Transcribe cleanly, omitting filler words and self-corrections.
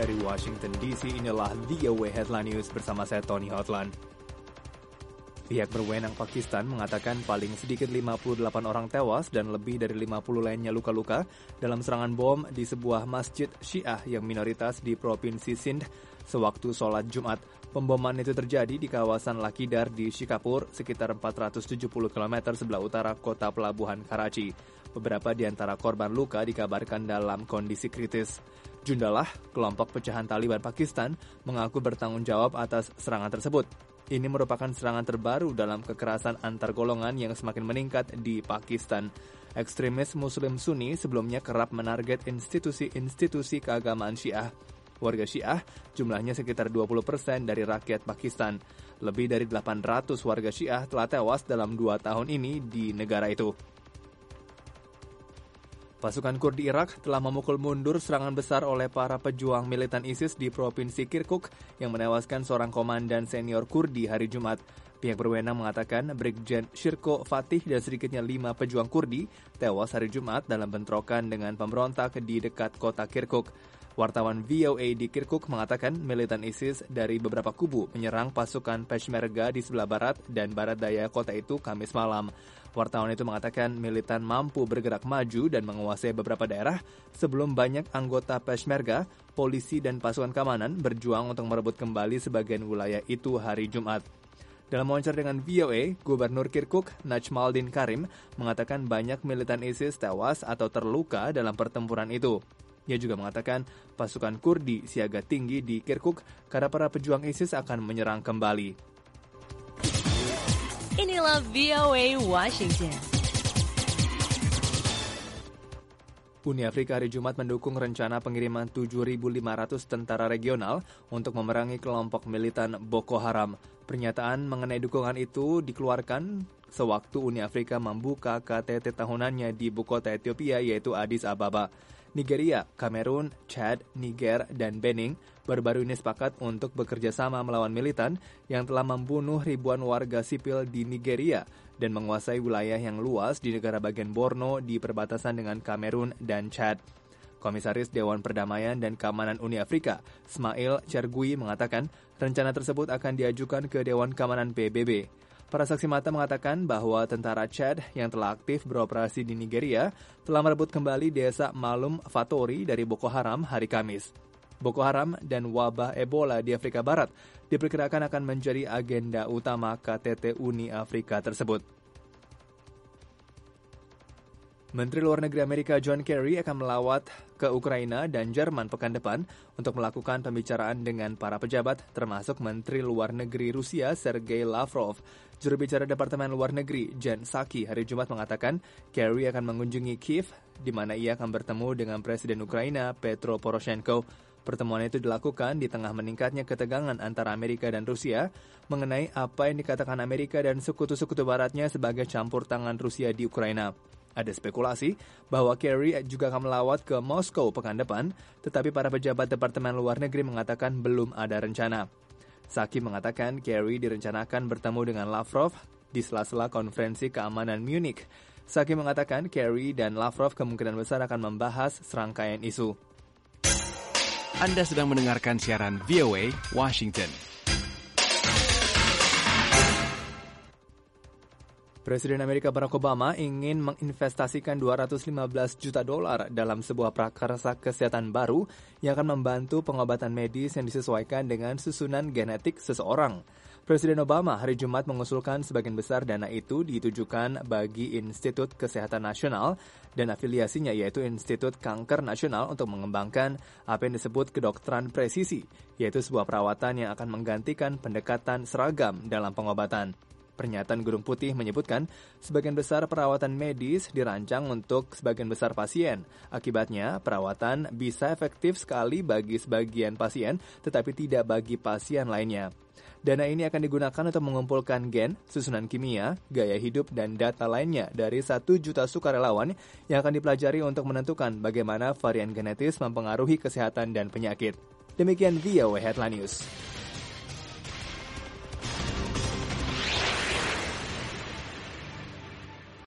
Dari Washington DC, inilah VOA Headline News bersama saya Tony Hotland. Pihak berwenang Pakistan mengatakan paling sedikit 58 orang tewas dan lebih dari 50 lainnya luka-luka dalam serangan bom di sebuah masjid Syiah yang minoritas di Provinsi Sindh sewaktu sholat Jumat. Pemboman itu terjadi di kawasan Lakidar di Shikapur, sekitar 470 km sebelah utara kota pelabuhan Karachi. Beberapa di antara korban luka dikabarkan dalam kondisi kritis. Jundalah, kelompok pecahan Taliban Pakistan, mengaku bertanggung jawab atas serangan tersebut. Ini merupakan serangan terbaru dalam kekerasan antar golongan yang semakin meningkat di Pakistan. Ekstremis Muslim Sunni sebelumnya kerap menarget institusi-institusi keagamaan Syiah. Warga Syiah jumlahnya sekitar 20% dari rakyat Pakistan. Lebih dari 800 warga Syiah telah tewas dalam 2 tahun ini di negara itu. Pasukan Kurdi Irak telah memukul mundur serangan besar oleh para pejuang militan ISIS di Provinsi Kirkuk yang menewaskan seorang komandan senior Kurdi hari Jumat. Pihak berwenang mengatakan Brigjen Shirko Fatih dan sedikitnya 5 pejuang Kurdi tewas hari Jumat dalam bentrokan dengan pemberontak di dekat kota Kirkuk. Wartawan VOA di Kirkuk mengatakan militan ISIS dari beberapa kubu menyerang pasukan Peshmerga di sebelah barat dan barat daya kota itu Kamis malam. Wartawan itu mengatakan militan mampu bergerak maju dan menguasai beberapa daerah sebelum banyak anggota Peshmerga, polisi dan pasukan keamanan berjuang untuk merebut kembali sebagian wilayah itu hari Jumat. Dalam wawancara dengan VOA, Gubernur Kirkuk, Najmaldin Karim, mengatakan banyak militan ISIS tewas atau terluka dalam pertempuran itu. Ia juga mengatakan pasukan Kurdi siaga tinggi di Kirkuk karena para pejuang ISIS akan menyerang kembali. Inilah VOA Washington. Uni Afrika hari Jumat mendukung rencana pengiriman 7.500 tentara regional untuk memerangi kelompok militan Boko Haram. Pernyataan mengenai dukungan itu dikeluarkan sewaktu Uni Afrika membuka KTT tahunannya di ibu kota Ethiopia yaitu Addis Ababa. Nigeria, Kamerun, Chad, Niger, dan Benin baru-baru ini sepakat untuk bekerja sama melawan militan yang telah membunuh ribuan warga sipil di Nigeria dan menguasai wilayah yang luas di negara bagian Borno di perbatasan dengan Kamerun dan Chad. Komisaris Dewan Perdamaian dan Keamanan Uni Afrika, Smail Chergui, mengatakan rencana tersebut akan diajukan ke Dewan Keamanan PBB. Para saksi mata mengatakan bahwa tentara Chad yang telah aktif beroperasi di Nigeria telah merebut kembali desa Malum Fatori dari Boko Haram hari Kamis. Boko Haram dan wabah Ebola di Afrika Barat diperkirakan akan menjadi agenda utama KTT Uni Afrika tersebut. Menteri Luar Negeri Amerika John Kerry akan melawat ke Ukraina dan Jerman pekan depan untuk melakukan pembicaraan dengan para pejabat, termasuk Menteri Luar Negeri Rusia Sergei Lavrov. Juru bicara Departemen Luar Negeri Jen Psaki hari Jumat mengatakan Kerry akan mengunjungi Kiev, di mana ia akan bertemu dengan Presiden Ukraina Petro Poroshenko. Pertemuan itu dilakukan di tengah meningkatnya ketegangan antara Amerika dan Rusia mengenai apa yang dikatakan Amerika dan sekutu-sekutu baratnya sebagai campur tangan Rusia di Ukraina. Ada spekulasi bahwa Kerry juga akan melawat ke Moskow pekan depan, tetapi para pejabat Departemen Luar Negeri mengatakan belum ada rencana. Psaki mengatakan Kerry direncanakan bertemu dengan Lavrov di sela-sela konferensi keamanan Munich. Psaki mengatakan Kerry dan Lavrov kemungkinan besar akan membahas serangkaian isu. Anda sedang mendengarkan siaran VOA Washington. Presiden Amerika Barack Obama ingin menginvestasikan $215 juta dalam sebuah prakarsa kesehatan baru yang akan membantu pengobatan medis yang disesuaikan dengan susunan genetik seseorang. Presiden Obama hari Jumat mengusulkan sebagian besar dana itu ditujukan bagi Institut Kesehatan Nasional dan afiliasinya yaitu Institut Kanker Nasional untuk mengembangkan apa yang disebut kedokteran presisi, yaitu sebuah perawatan yang akan menggantikan pendekatan seragam dalam pengobatan. Pernyataan Gedung Putih menyebutkan sebagian besar perawatan medis dirancang untuk sebagian besar pasien. Akibatnya, perawatan bisa efektif sekali bagi sebagian pasien, tetapi tidak bagi pasien lainnya. Dana ini akan digunakan untuk mengumpulkan gen, susunan kimia, gaya hidup, dan data lainnya dari 1 juta sukarelawan yang akan dipelajari untuk menentukan bagaimana varian genetis mempengaruhi kesehatan dan penyakit. Demikian VOA Headline News.